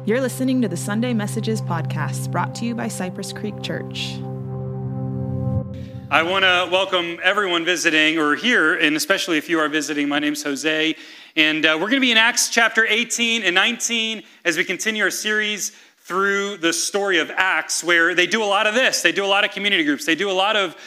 You're listening to the Sunday Messages podcast brought to you by Cypress Creek Church. I want to welcome everyone visiting or here, and especially if you are visiting. My name's Jose, and we're going to be in Acts chapter 18 and 19 as we continue our series through the story of Acts, where they do a lot of this. They do a lot of community groups. They do a lot of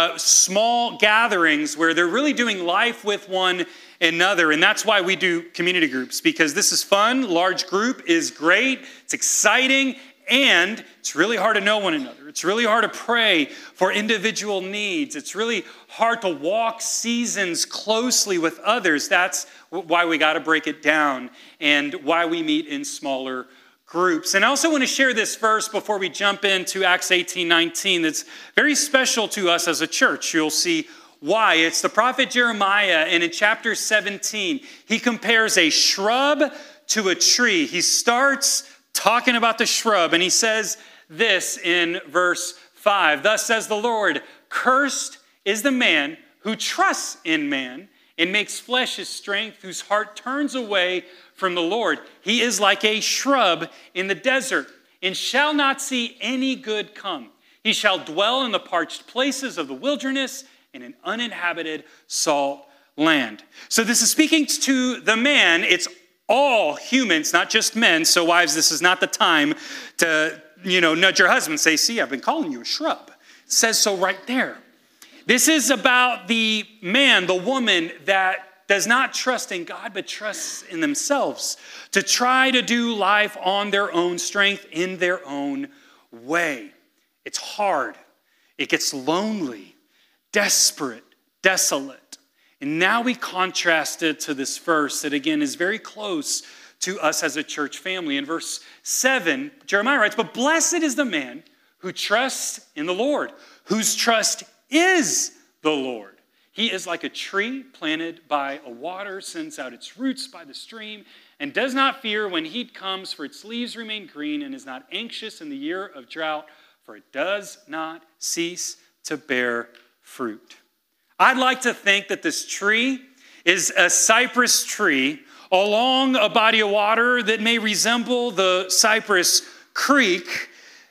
small gatherings where they're really doing life with one another. And that's why we do community groups, because this is fun. Large group is great. It's exciting. And it's really hard to know one another. It's really hard to pray for individual needs. It's really hard to walk seasons closely with others. That's why we got to break it down and why we meet in smaller groups. And I also want to share this verse before we jump into Acts 18:19 that's very special to us as a church. You'll see why. It's the prophet Jeremiah, and in chapter 17, he compares a shrub to a tree. He starts talking about the shrub, and he says this in verse 5. Thus says the Lord, cursed is the man who trusts in man and makes flesh his strength, whose heart turns away from the Lord. He is like a shrub in the desert and shall not see any good come. He shall dwell in the parched places of the wilderness in an uninhabited salt land. So this is speaking to the man. It's all humans, not just men. So wives, this is not the time to, nudge your husband and say, see, I've been calling you a shrub. It says so right there. This is about the man, the woman that does not trust in God, but trusts in themselves to try to do life on their own strength in their own way. It's hard. It gets lonely, desperate, desolate. And now we contrast it to this verse that, again, is very close to us as a church family. In verse 7, Jeremiah writes, but blessed is the man who trusts in the Lord, whose trust is the Lord. He is like a tree planted by a water, sends out its roots by the stream, and does not fear when heat comes, for its leaves remain green, and is not anxious in the year of drought, for it does not cease to bear fruit. I'd like to think that this tree is a cypress tree along a body of water that may resemble the Cypress Creek,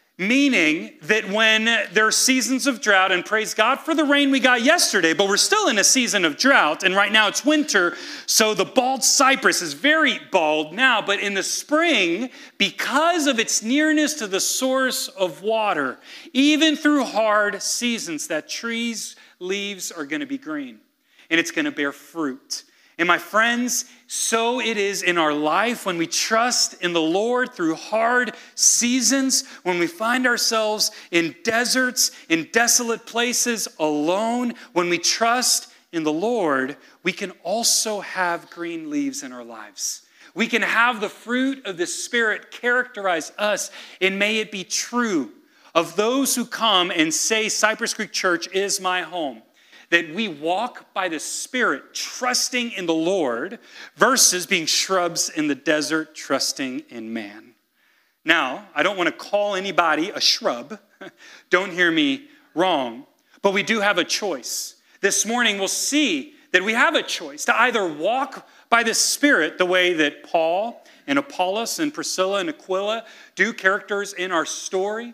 meaning that when there are seasons of drought, and praise God for the rain we got yesterday, but we're still in a season of drought, and right now it's winter, so the bald cypress is very bald now, but in the spring, because of its nearness to the source of water, even through hard seasons, that tree's leaves are going to be green, and it's going to bear fruit. And my friends, so it is in our life when we trust in the Lord through hard seasons, when we find ourselves in deserts, in desolate places, alone. When we trust in the Lord, we can also have green leaves in our lives. We can have the fruit of the Spirit characterize us, and may it be true of those who come and say, Cypress Creek Church is my home, that we walk by the Spirit, trusting in the Lord, versus being shrubs in the desert, trusting in man. Now, I don't want to call anybody a shrub. Don't hear me wrong. But we do have a choice. This morning, we'll see that we have a choice to either walk by the Spirit the way that Paul and Apollos and Priscilla and Aquila do, characters in our story,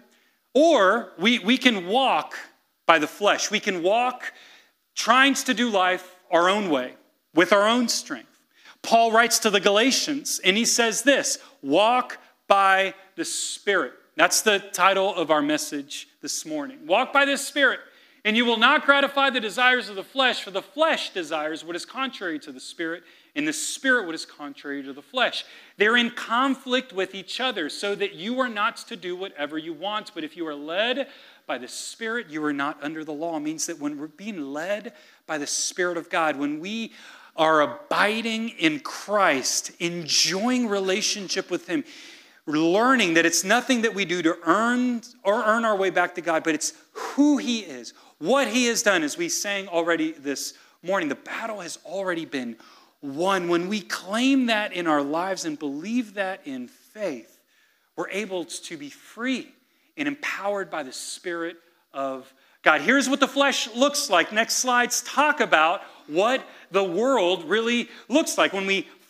or we can walk by the flesh. We can walk trying to do life our own way, with our own strength. Paul writes to the Galatians, and he says this, walk by the Spirit. That's the title of our message this morning. Walk by the Spirit, and you will not gratify the desires of the flesh, for the flesh desires what is contrary to the Spirit, and the Spirit what is contrary to the flesh. They're in conflict with each other, so that you are not to do whatever you want. But if you are led by the Spirit, you are not under the law. It means that when we're being led by the Spirit of God, when we are abiding in Christ, enjoying relationship with Him, learning that it's nothing that we do to earn our way back to God, but it's who He is, what He has done. As we sang already this morning, the battle has already been won. When we claim that in our lives and believe that in faith, we're able to be free and empowered by the Spirit of God. Here's what the flesh looks like. Next slides talk about what the world really looks like. When we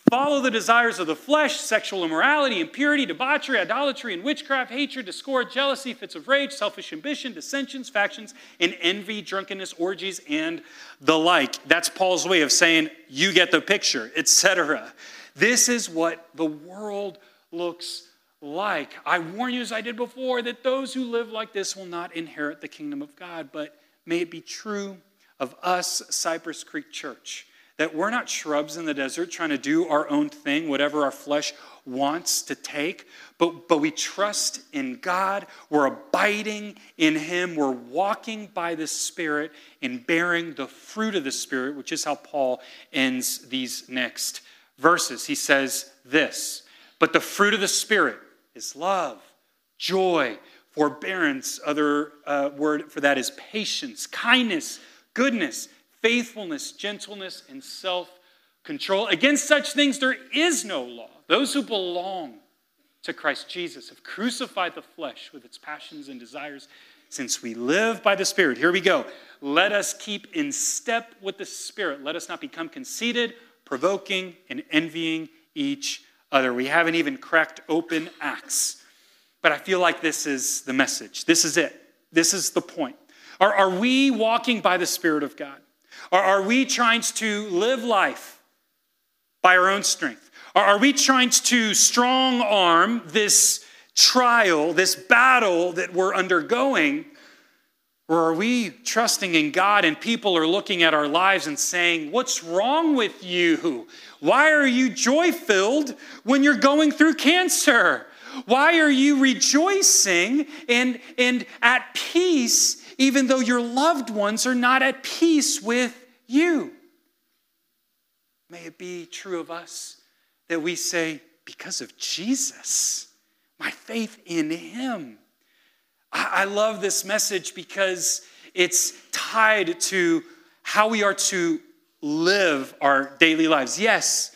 follow the desires of the flesh, sexual immorality, impurity, debauchery, idolatry, and witchcraft, hatred, discord, jealousy, fits of rage, selfish ambition, dissensions, factions, and envy, drunkenness, orgies, and the like. That's Paul's way of saying, you get the picture, etc. This is what the world looks like. I warn you, as I did before, that those who live like this will not inherit the kingdom of God. But may it be true of us, Cypress Creek Church, that we're not shrubs in the desert trying to do our own thing, whatever our flesh wants to take, but we trust in God. We're abiding in Him. We're walking by the Spirit and bearing the fruit of the Spirit, which is how Paul ends these next verses. He says this, but the fruit of the Spirit is love, joy, forbearance. Other word for that is patience, kindness, goodness, faithfulness, gentleness, and self-control. Against such things there is no law. Those who belong to Christ Jesus have crucified the flesh with its passions and desires. Since we live by the Spirit, here we go. Let us keep in step with the Spirit. Let us not become conceited, provoking, and envying each other. We haven't even cracked open Acts, but I feel like this is the message. This is it. This is the point. Are we walking by the Spirit of God? Are we trying to live life by our own strength? Are we trying to strong arm this trial, this battle that we're undergoing? Or are we trusting in God and people are looking at our lives and saying, what's wrong with you? Why are you joy-filled when you're going through cancer? Why are you rejoicing and at peace even though your loved ones are not at peace with you? May it be true of us that we say, because of Jesus, my faith in Him. I love this message because it's tied to how we are to live our daily lives. Yes,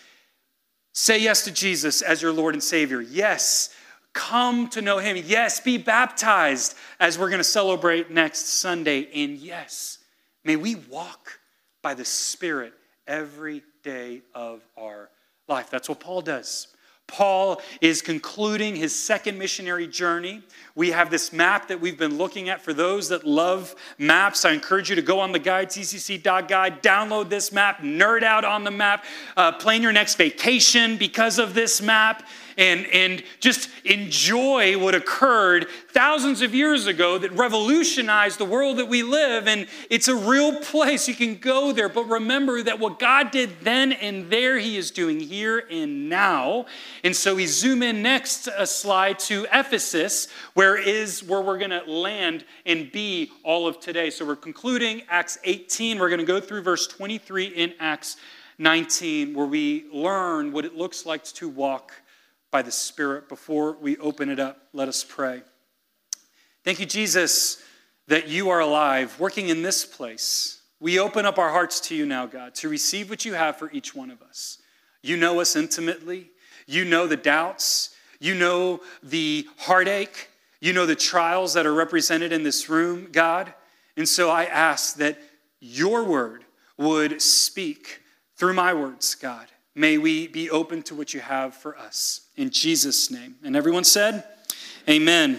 say yes to Jesus as your Lord and Savior. Yes, come to know Him. Yes, be baptized as we're going to celebrate next Sunday. And yes, may we walk by the Spirit every day of our life. That's what Paul does. Paul is concluding his second missionary journey. We have this map that we've been looking at. For those that love maps, I encourage you to go on the guide, ccc.guide, download this map, nerd out on the map, plan your next vacation because of this map, and just enjoy what occurred thousands of years ago that revolutionized the world that we live in. It's a real place. You can go there, but remember that what God did then and there, He is doing here and now. And so we zoom in next a slide to Ephesus, where we're going to land and be all of today. So we're concluding Acts 18. We're going to go through verse 23 in Acts 19, where we learn what it looks like to walk by the Spirit. Before we open it up, let us pray. Thank you, Jesus, that you are alive, working in this place. We open up our hearts to you now, God, to receive what you have for each one of us. You know us intimately. You know the doubts. You know the heartache. You know the trials that are represented in this room, God. And so I ask that your word would speak through my words, God. May we be open to what you have for us. In Jesus' name. And everyone said, amen.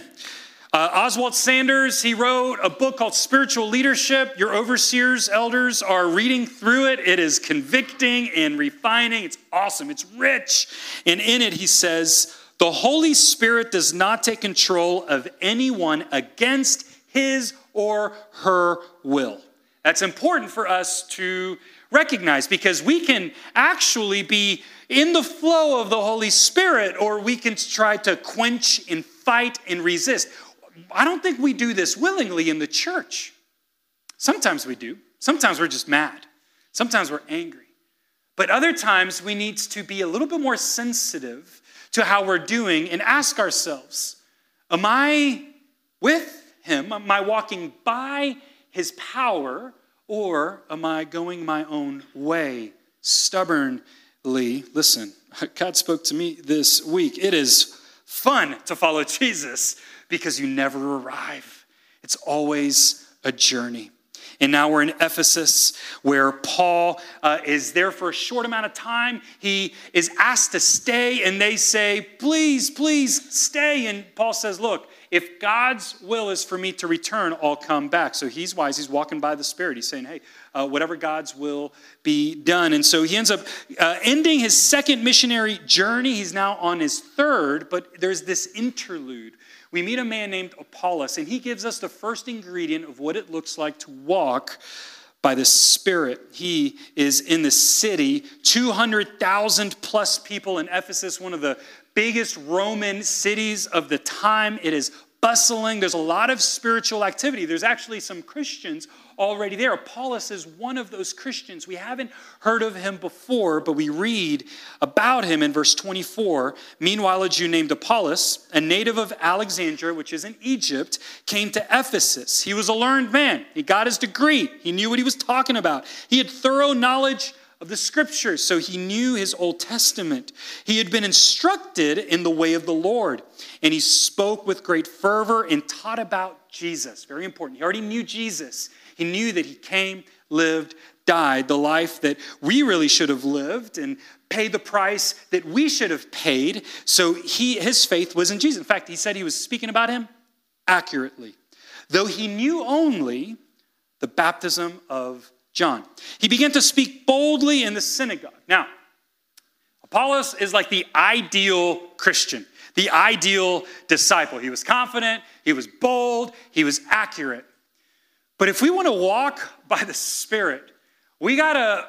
Oswald Sanders, he wrote a book called Spiritual Leadership. Your overseers, elders are reading through it. It is convicting and refining. It's awesome. It's rich. And in it, he says, the Holy Spirit does not take control of anyone against his or her will. That's important for us to recognize, because we can actually be in the flow of the Holy Spirit, or we can try to quench and fight and resist. I don't think we do this willingly in the church. Sometimes we do. Sometimes we're just mad. Sometimes we're angry. But other times we need to be a little bit more sensitive to how we're doing and ask ourselves, am I with Him? Am I walking by His power? Or am I going my own way stubbornly? Listen, God spoke to me this week. It is fun to follow Jesus because you never arrive. It's always a journey. And now we're in Ephesus, where Paul is there for a short amount of time. He is asked to stay, and they say, please, please stay. And Paul says, look, if God's will is for me to return, I'll come back. So he's wise. He's walking by the Spirit. He's saying, hey, whatever God's will be done. And so he ends up ending his second missionary journey. He's now on his third, but there's this interlude. We meet a man named Apollos, and he gives us the first ingredient of what it looks like to walk by the Spirit. He is in the city, 200,000 plus people in Ephesus, one of the biggest Roman cities of the time. It is bustling. There's a lot of spiritual activity. There's actually some Christians already there. Apollos is one of those Christians. We haven't heard of him before, but we read about him in verse 24. Meanwhile, a Jew named Apollos, a native of Alexandria, which is in Egypt, came to Ephesus. He was a learned man. He got his degree. He knew what he was talking about. He had thorough knowledge of the scriptures, so he knew his Old Testament. He had been instructed in the way of the Lord, and he spoke with great fervor and taught about Jesus. Very important. He already knew Jesus. He knew that he came, lived, died, the life that we really should have lived, and paid the price that we should have paid. So his faith was in Jesus. In fact, he said he was speaking about him accurately, though he knew only the baptism of John. He began to speak boldly in the synagogue. Now, Apollos is like the ideal Christian, the ideal disciple. He was confident, he was bold, he was accurate. But if we want to walk by the Spirit, we got to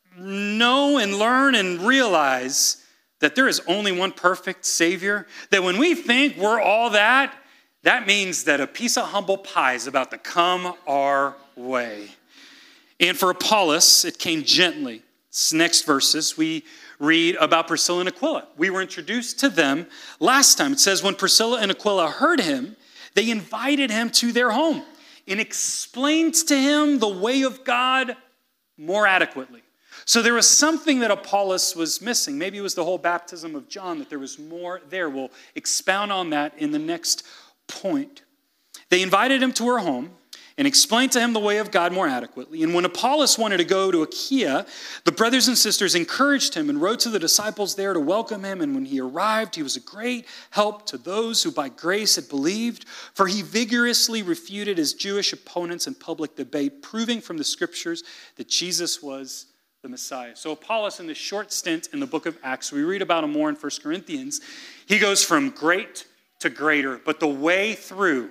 know and learn and realize that there is only one perfect Savior. That when we think we're all that, that means that a piece of humble pie is about to come our way. And for Apollos, it came gently. This next verses, we read about Priscilla and Aquila. We were introduced to them last time. It says, when Priscilla and Aquila heard him, they invited him to their home and explained to him the way of God more adequately. So there was something that Apollos was missing. Maybe it was the whole baptism of John, that there was more there. We'll expound on that in the next point. They invited him to her home and explained to him the way of God more adequately. And when Apollos wanted to go to Achaia, the brothers and sisters encouraged him and wrote to the disciples there to welcome him. And when he arrived, he was a great help to those who by grace had believed, for he vigorously refuted his Jewish opponents in public debate, proving from the scriptures that Jesus was the Messiah. So Apollos, in this short stint in the book of Acts, we read about him more in 1 Corinthians, he goes from great to greater, but the way through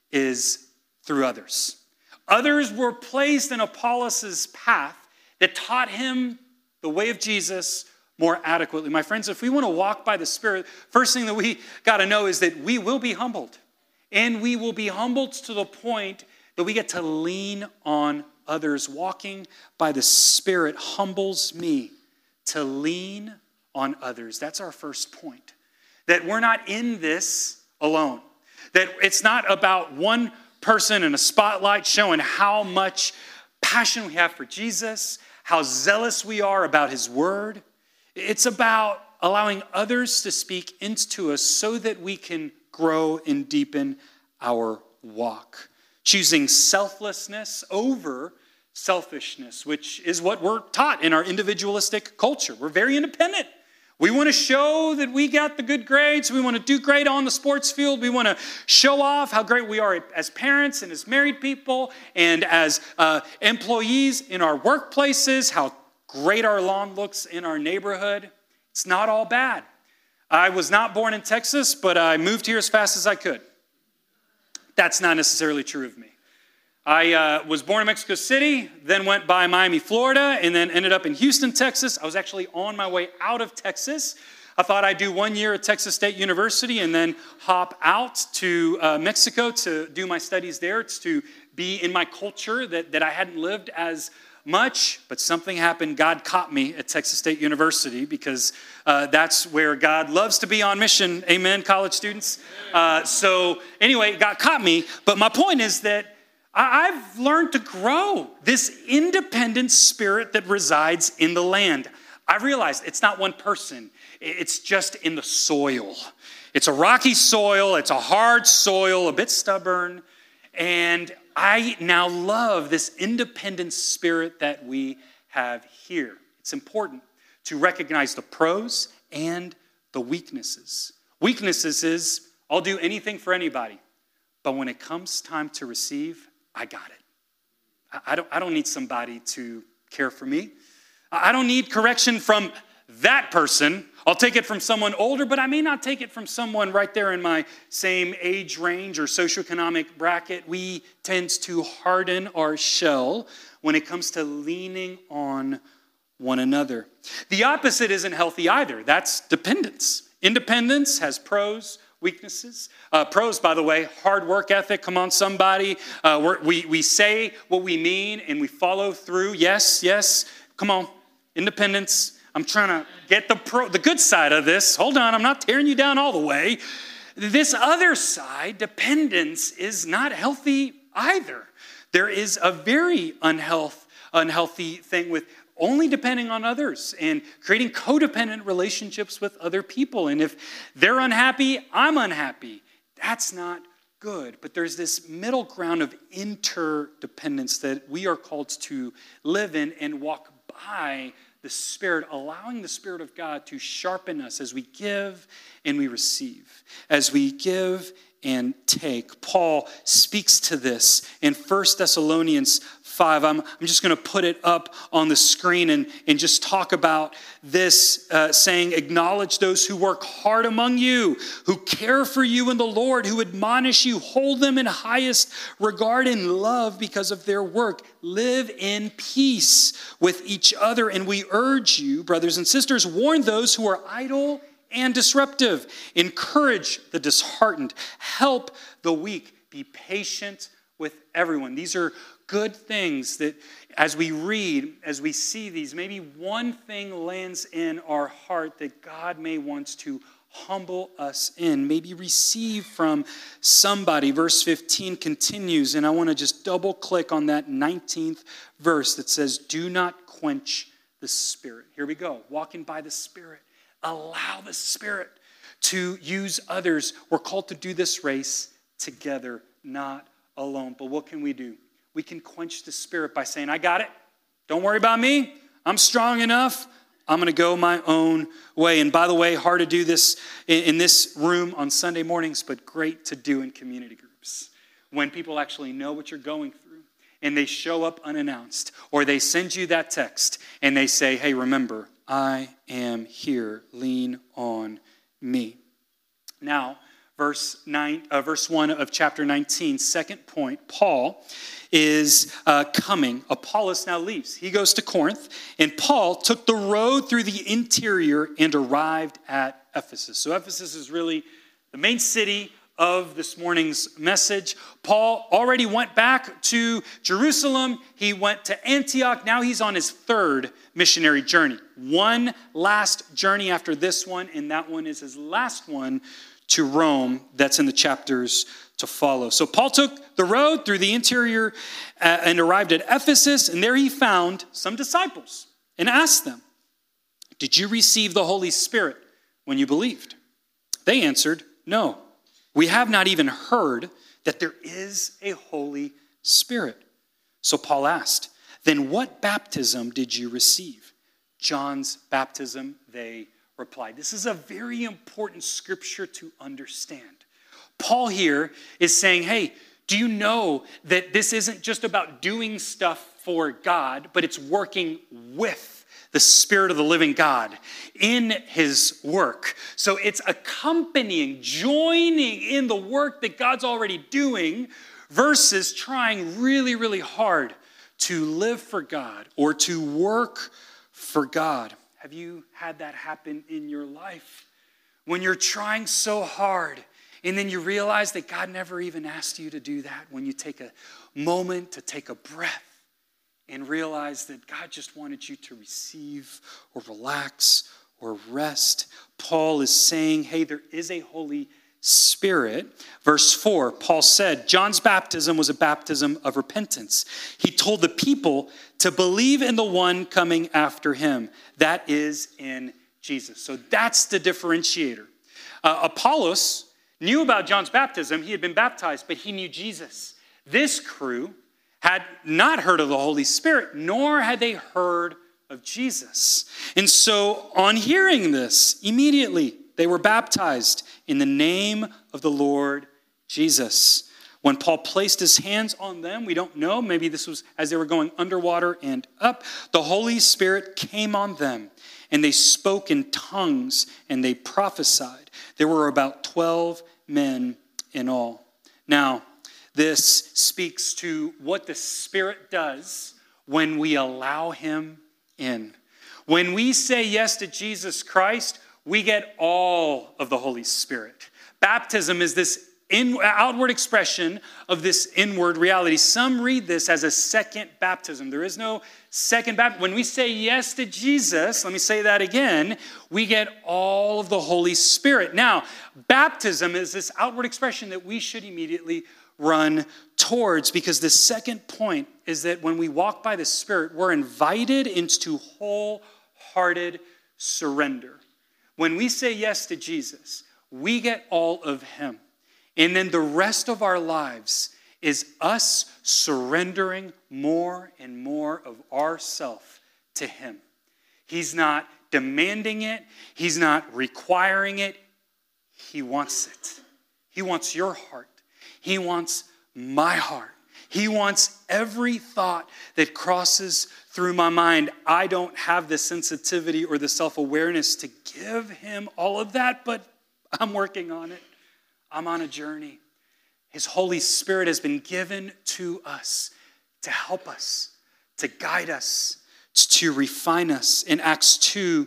is through others. Others were placed in Apollos' path that taught him the way of Jesus more adequately. My friends, if we want to walk by the Spirit, first thing that we got to know is that we will be humbled. And we will be humbled to the point that we get to lean on others. Walking by the Spirit humbles me to lean on others. That's our first point. That we're not in this alone. That it's not about one person in a spotlight showing how much passion we have for Jesus, how zealous we are about his word. It's about allowing others to speak into us so that we can grow and deepen our walk. Choosing selflessness over selfishness, which is what we're taught in our individualistic culture. We're very independent. We want to show that we got the good grades. We want to do great on the sports field. We want to show off how great we are as parents and as married people and as employees in our workplaces, how great our lawn looks in our neighborhood. It's not all bad. I was not born in Texas, but I moved here as fast as I could. That's not necessarily true of me. I was born in Mexico City, then went by Miami, Florida, and then ended up in Houston, Texas. I was actually on my way out of Texas. I thought I'd do 1 year at Texas State University and then hop out to Mexico to do my studies there. It's to be in my culture that I hadn't lived as much, but something happened. God caught me at Texas State University because that's where God loves to be on mission. Amen, college students. So anyway, God caught me. But my point is that I've learned to grow this independent spirit that resides in the land. I realized it's not one person. It's just in the soil. It's a rocky soil. It's a hard soil, a bit stubborn. And I now love this independent spirit that we have here. It's important to recognize the pros and the weaknesses. Weaknesses is, I'll do anything for anybody, but when it comes time to receive, I got it. I don't need somebody to care for me. I don't need correction from that person. I'll take it from someone older, but I may not take it from someone right there in my same age range or socioeconomic bracket. We tend to harden our shell when it comes to leaning on one another. The opposite isn't healthy either. That's dependence. Independence has pros, weaknesses. Pros, by the way, hard work ethic. Come on, somebody. We say what we mean and we follow through. Yes. Come on. Independence. I'm trying to get the good side of this. Hold on, I'm not tearing you down all the way. This other side, dependence, is not healthy either. There is a very unhealthy thing with only depending on others and creating codependent relationships with other people. And if they're unhappy, I'm unhappy. That's not good. But there's this middle ground of interdependence that we are called to live in and walk by the Spirit, allowing the Spirit of God to sharpen us as we give and we receive, as we give and take. Paul speaks to this in 1 Thessalonians 5. I'm just going to put it up on the screen and just talk about this, saying, acknowledge those who work hard among you, who care for you in the Lord, who admonish you, hold them in highest regard and love because of their work. Live in peace with each other. And we urge you, brothers and sisters, warn those who are idle and disruptive. Encourage the disheartened. Help the weak. Be patient with everyone. These are good things that as we read, as we see these, maybe one thing lands in our heart that God may want to humble us in, maybe receive from somebody. Verse 15 continues, and I want to just double click on that 19th verse that says, do not quench the Spirit. Here we go, walking by the Spirit. Allow the Spirit to use others. We're called to do this race together, not alone. But what can we do? We can quench the Spirit by saying, I got it. Don't worry about me. I'm strong enough. I'm going to go my own way. And by the way, hard to do this in this room on Sunday mornings, but great to do in community groups. When people actually know what you're going through and they show up unannounced, or they send you that text and they say, hey, remember, I am here. Lean on me. Now, verse 1 of chapter 19, second point, Paul is coming. Apollos now leaves. He goes to Corinth, and Paul took the road through the interior and arrived at Ephesus. So Ephesus is really the main city of this morning's message. Paul already went back to Jerusalem. He went to Antioch. Now he's on his third missionary journey. One last journey after this one, and that one is his last one to Rome. That's in the chapters to follow. So Paul took the road through the interior and arrived at Ephesus, and there he found some disciples and asked them, did you receive the Holy Spirit when you believed? They answered, no. We have not even heard that there is a Holy Spirit. So Paul asked, then what baptism did you receive? John's baptism, they replied. This is a very important scripture to understand. Paul here is saying, hey, do you know that this isn't just about doing stuff for God, but it's working with the Spirit of the living God in his work. So it's accompanying, joining in the work that God's already doing versus trying really, really hard to live for God or to work for God. Have you had that happen in your life? When you're trying so hard and then you realize that God never even asked you to do that, when you take a moment to take a breath and realize that God just wanted you to receive or relax or rest. Paul is saying, hey, there is a Holy Spirit. Verse 4, Paul said, John's baptism was a baptism of repentance. He told the people to believe in the one coming after him. That is in Jesus. So that's the differentiator. Apollos knew about John's baptism. He had been baptized, but he knew Jesus. This crew had not heard of the Holy Spirit, nor had they heard of Jesus. And so on hearing this, immediately they were baptized in the name of the Lord Jesus. When Paul placed his hands on them, we don't know, maybe this was as they were going underwater and up, the Holy Spirit came on them, and they spoke in tongues, and they prophesied. There were about 12 men in all. Now, this speaks to what the Spirit does when we allow him in. When we say yes to Jesus Christ, we get all of the Holy Spirit. Baptism is this outward expression of this inward reality. Some read this as a second baptism. There is no second baptism. When we say yes to Jesus, let me say that again, we get all of the Holy Spirit. Now, baptism is this outward expression that we should immediately run towards, because the second point is that when we walk by the Spirit, we're invited into wholehearted surrender. When we say yes to Jesus, we get all of him. And then the rest of our lives is us surrendering more and more of ourself to him. He's not demanding it. He's not requiring it. He wants it. He wants your heart. He wants my heart. He wants every thought that crosses through my mind. I don't have the sensitivity or the self-awareness to give him all of that, but I'm working on it. I'm on a journey. His Holy Spirit has been given to us to help us, to guide us, to refine us. In Acts 2,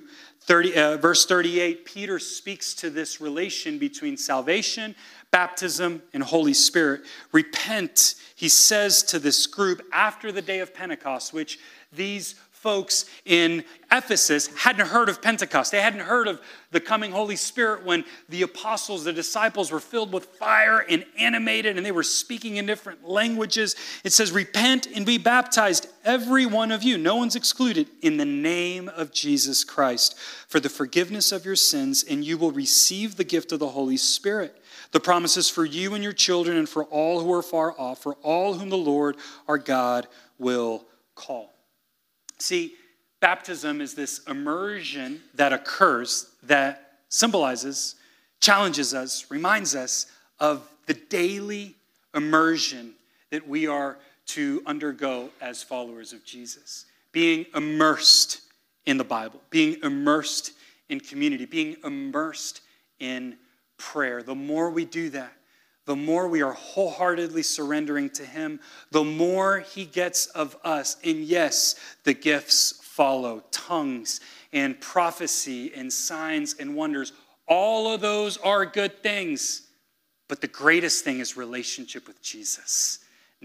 verse 38, Peter speaks to this relation between salvation, baptism, and Holy Spirit. Repent, he says to this group after the day of Pentecost, which these folks in Ephesus hadn't heard of Pentecost. They hadn't heard of the coming Holy Spirit when the apostles, the disciples were filled with fire and animated, and they were speaking in different languages. It says, repent and be baptized, every one of you, no one's excluded, in the name of Jesus Christ, for the forgiveness of your sins, and you will receive the gift of the Holy Spirit. The promises for you and your children and for all who are far off, for all whom the Lord our God will call. See, baptism is this immersion that occurs that symbolizes, challenges us, reminds us of the daily immersion that we are to undergo as followers of Jesus. Being immersed in the Bible, being immersed in community, being immersed in prayer. The more we do that, the more we are wholeheartedly surrendering to him, the more he gets of us. And yes, the gifts follow, tongues and prophecy and signs and wonders. All of those are good things. But the greatest thing is relationship with Jesus,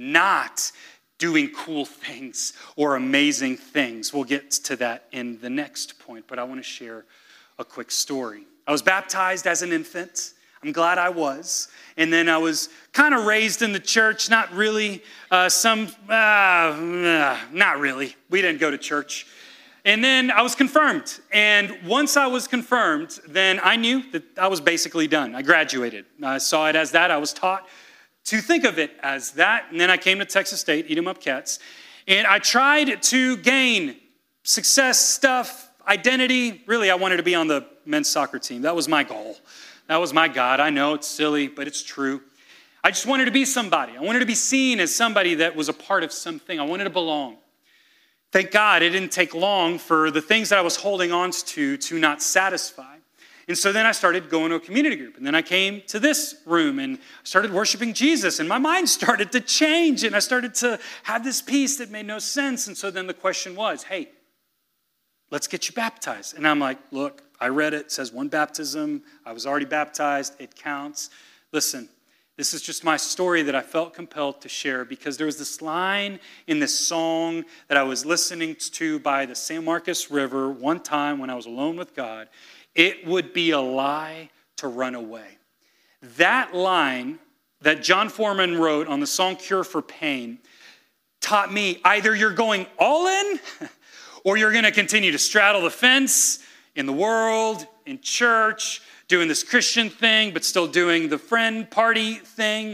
not doing cool things or amazing things. We'll get to that in the next point, but I want to share a quick story. I was baptized as an infant. I'm glad I was. And then I was kind of raised in the church, not really. Not really. We didn't go to church. And then I was confirmed. And once I was confirmed, then I knew that I was basically done. I graduated. I saw it as that. I was taught to think of it as that. And then I came to Texas State, Eat 'em Up Cats. And I tried to gain success, stuff, identity. Really, I wanted to be on the men's soccer team. That was my goal. That was my God. I know it's silly, but it's true. I just wanted to be somebody. I wanted to be seen as somebody that was a part of something. I wanted to belong. Thank God it didn't take long for the things that I was holding on to not satisfy. And so then I started going to a community group. And then I came to this room and started worshiping Jesus. And my mind started to change. And I started to have this peace that made no sense. And so then the question was, hey, let's get you baptized. And I'm like, look, I read it. It says one baptism. I was already baptized. It counts. Listen, this is just my story that I felt compelled to share because there was this line in this song that I was listening to by the San Marcos River one time when I was alone with God. It would be a lie to run away. That line that John Foreman wrote on the song Cure for Pain taught me either you're going all in or you're going to continue to straddle the fence in the world, in church, doing this Christian thing, but still doing the friend party thing.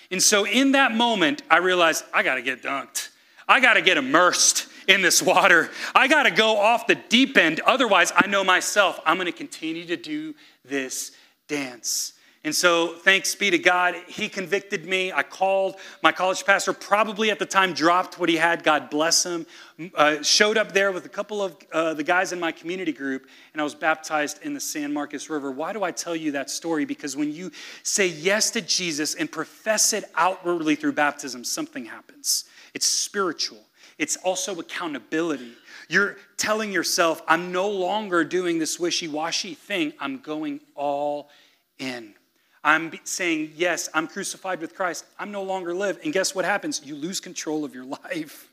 And so in that moment, I realized I got to get dunked. I got to get immersed in this water. I got to go off the deep end. Otherwise, I know myself, I'm going to continue to do this dance. And so thanks be to God, he convicted me. I called my college pastor, probably at the time dropped what he had, God bless him, showed up there with a couple of the guys in my community group, and I was baptized in the San Marcos River. Why do I tell you that story? Because when you say yes to Jesus and profess it outwardly through baptism, something happens. It's spiritual. It's also accountability. You're telling yourself, I'm no longer doing this wishy-washy thing. I'm going all in. I'm saying, yes, I'm crucified with Christ. I'm no longer live. And guess what happens? You lose control of your life.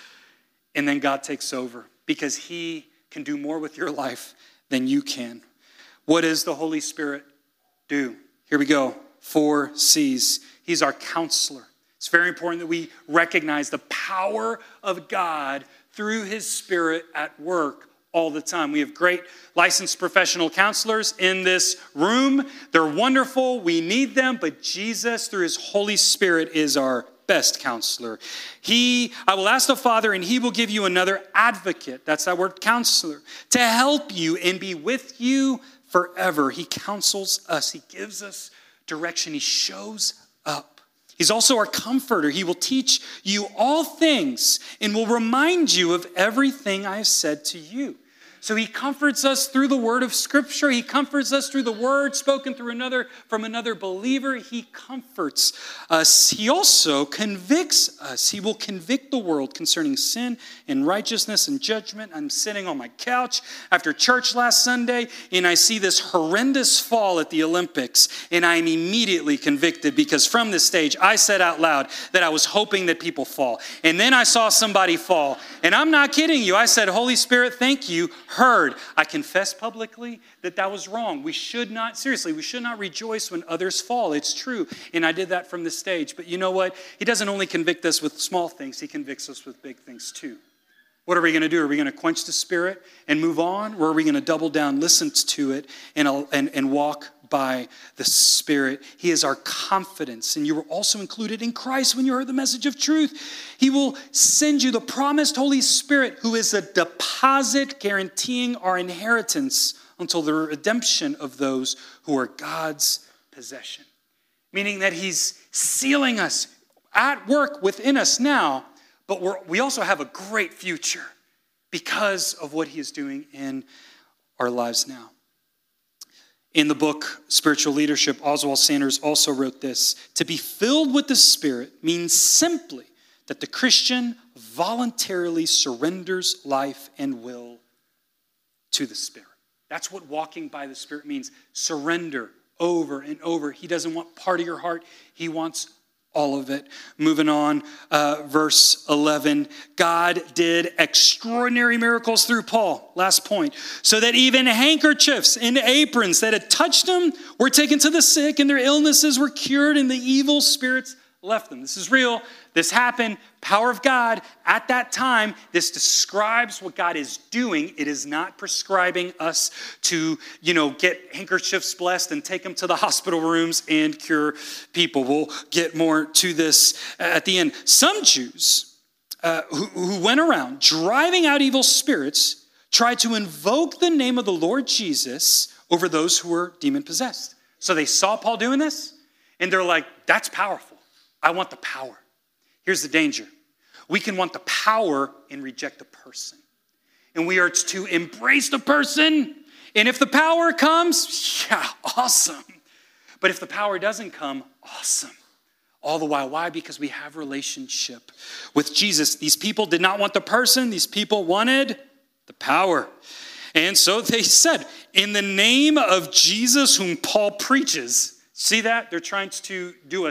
And then God takes over because he can do more with your life than you can. What does the Holy Spirit do? Here we go. 4 C's. He's our counselor. It's very important that we recognize the power of God through his Spirit at work all the time. We have great licensed professional counselors in this room. They're wonderful. We need them, but Jesus, through his Holy Spirit, is our best counselor. I will ask the Father, and he will give you another advocate. That's that word, counselor, to help you and be with you forever. He counsels us. He gives us direction. He shows up. He's also our comforter. He will teach you all things and will remind you of everything I have said to you. So he comforts us through the word of Scripture. He comforts us through the word spoken from another believer. He comforts us. He also convicts us. He will convict the world concerning sin and righteousness and judgment. I'm sitting on my couch after church last Sunday, and I see this horrendous fall at the Olympics, and I'm immediately convicted because from this stage, I said out loud that I was hoping that people fall. And then I saw somebody fall, and I'm not kidding you. I said, Holy Spirit, thank you. Heard. I confess publicly that was wrong. We should not rejoice when others fall. It's true. And I did that from the stage. But you know what? He doesn't only convict us with small things. He convicts us with big things too. What are we going to do? Are we going to quench the Spirit and move on? Or are we going to double down, listen to it, and walk by the Spirit? He is our confidence. And you were also included in Christ when you heard the message of truth. He will send you the promised Holy Spirit, who is a deposit guaranteeing our inheritance until the redemption of those who are God's possession. Meaning that he's sealing us at work within us now, but we also have a great future because of what he is doing in our lives now. In the book Spiritual Leadership, Oswald Sanders also wrote this: to be filled with the Spirit means simply that the Christian voluntarily surrenders life and will to the Spirit. That's what walking by the Spirit means. Surrender over and over. He doesn't want part of your heart. He wants all of it. Moving on, verse 11. God did extraordinary miracles through Paul. Last point. So that even handkerchiefs and aprons that had touched them were taken to the sick, and their illnesses were cured, and the evil spirits left them. This is real. This happened. Power of God at that time. This describes what God is doing. It is not prescribing us to, get handkerchiefs blessed and take them to the hospital rooms and cure people. We'll get more to this at the end. Some Jews who went around driving out evil spirits tried to invoke the name of the Lord Jesus over those who were demon-possessed. So they saw Paul doing this, and they're like, that's powerful. I want the power. Here's the danger. We can want the power and reject the person. And we are to embrace the person. And if the power comes, yeah, awesome. But if the power doesn't come, awesome. All the while. Why? Because we have relationship with Jesus. These people did not want the person. These people wanted the power. And so they said, in the name of Jesus whom Paul preaches. See that? They're trying to do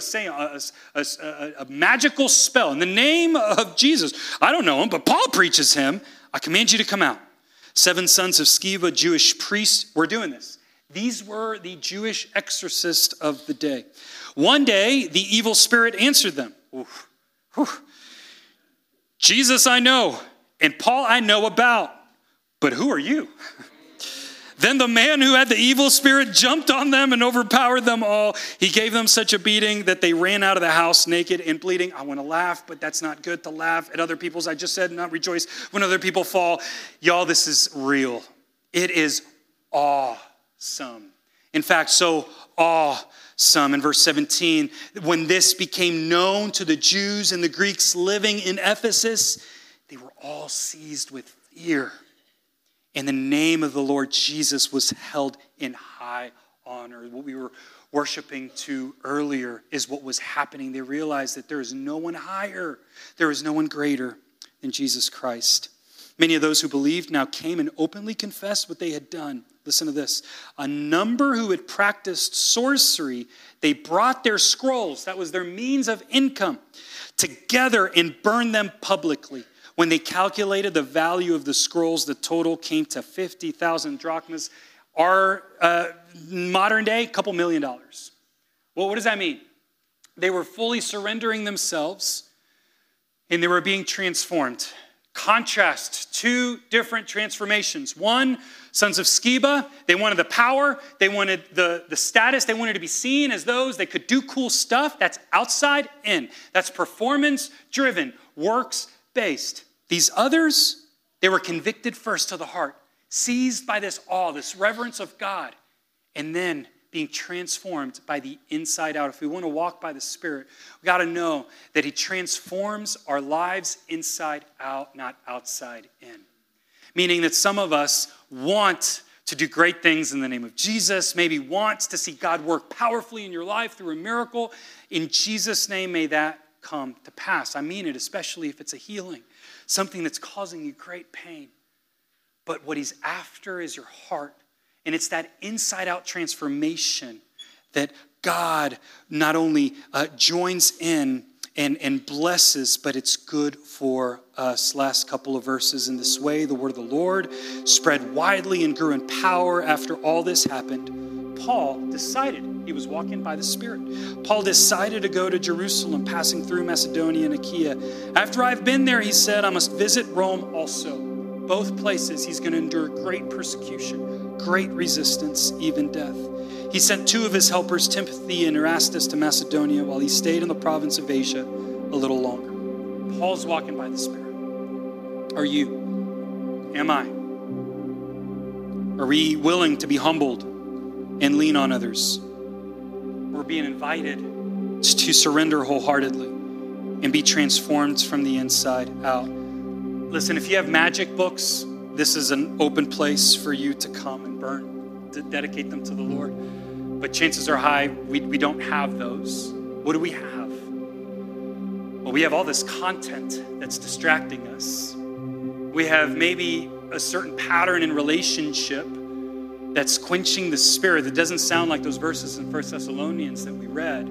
a magical spell. In the name of Jesus. I don't know him, but Paul preaches him. I command you to come out. 7 sons of Sceva, Jewish priests, were doing this. These were the Jewish exorcists of the day. One day, the evil spirit answered them. Jesus I know, and Paul I know about, but who are you? Then the man who had the evil spirit jumped on them and overpowered them all. He gave them such a beating that they ran out of the house naked and bleeding. I want to laugh, but that's not good to laugh at other people's. I just said not rejoice when other people fall. Y'all, this is real. It is awesome. In fact, so awesome. In verse 17, when this became known to the Jews and the Greeks living in Ephesus, they were all seized with fear. And the name of the Lord Jesus was held in high honor. What we were worshiping to earlier is what was happening. They realized that there is no one higher. There is no one greater than Jesus Christ. Many of those who believed now came and openly confessed what they had done. Listen to this. A number who had practiced sorcery, they brought their scrolls, that was their means of income, together and burned them publicly. When they calculated the value of the scrolls, the total came to 50,000 drachmas. Our modern day, a couple $1 million. Well, what does that mean? They were fully surrendering themselves and they were being transformed. Contrast two different transformations. One, sons of Sceva, they wanted the power, they wanted the status, they wanted to be seen as those that could do cool stuff. That's outside in. That's performance driven, works based. These others, they were convicted first to the heart, seized by this awe, this reverence of God, and then being transformed by the inside out. If we want to walk by the Spirit, we got to know that He transforms our lives inside out, not outside in. Meaning that some of us want to do great things in the name of Jesus, maybe wants to see God work powerfully in your life through a miracle. In Jesus' name, may that come to pass. I mean it, especially if it's a healing, something that's causing you great pain. But what He's after is your heart. And it's that inside-out transformation that God not only joins in and blesses, but it's good for us. Last couple of verses. In this way, the word of the Lord spread widely and grew in power. After all this happened, Paul decided, he was walking by the Spirit. Paul decided to go to Jerusalem, passing through Macedonia and Achaia. After I've been there, he said, I must visit Rome also. Both places, he's going to endure great persecution, great resistance, even death. He sent two of his helpers, Timothy and Erastus, to Macedonia while he stayed in the province of Asia a little longer. Paul's walking by the Spirit. Are you? Am I? Are we willing to be humbled and lean on others? We're being invited to surrender wholeheartedly and be transformed from the inside out. Listen, if you have magic books, this is an open place for you to come and burn, to dedicate them to the Lord. But chances are high we don't have those. What do we have? Well, we have all this content that's distracting us. We have maybe a certain pattern in relationship that's quenching the Spirit that doesn't sound like those verses in 1 Thessalonians that we read.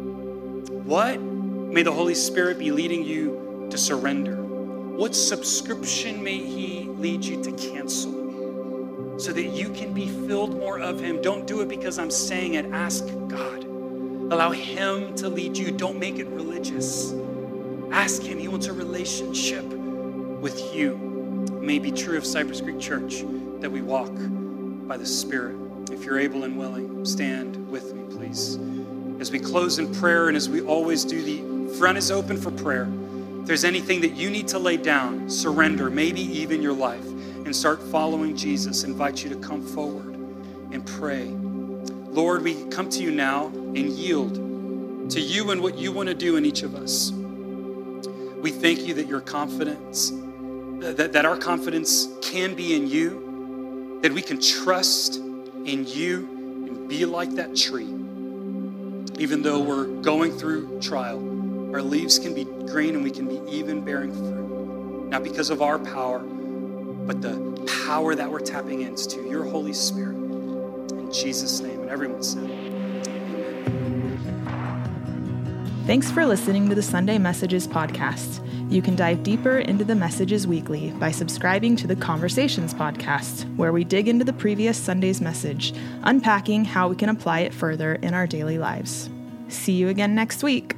What? May the Holy Spirit be leading you to surrender. What subscription may He lead you to cancel so that you can be filled more of Him? Don't do it because I'm saying it. Ask God. Allow Him to lead you. Don't make it religious. Ask Him. He wants a relationship with you. It may be true of Cypress Creek Church that we walk by the Spirit. If you're able and willing, stand with me, please. As we close in prayer, and as we always do, the front is open for prayer. If there's anything that you need to lay down, surrender, maybe even your life, and start following Jesus, I invite you to come forward and pray. Lord, we come to you now and yield to you and what you want to do in each of us. We thank you that your confidence, that our confidence can be in you, that we can trust in you and be like that tree. Even though we're going through trial, our leaves can be green and we can be even bearing fruit. Not because of our power, but the power that we're tapping into, your Holy Spirit. In Jesus' name. And everyone said, amen. Thanks for listening to the Sunday Messages podcast. You can dive deeper into the messages weekly by subscribing to the Conversations podcast, where we dig into the previous Sunday's message, unpacking how we can apply it further in our daily lives. See you again next week.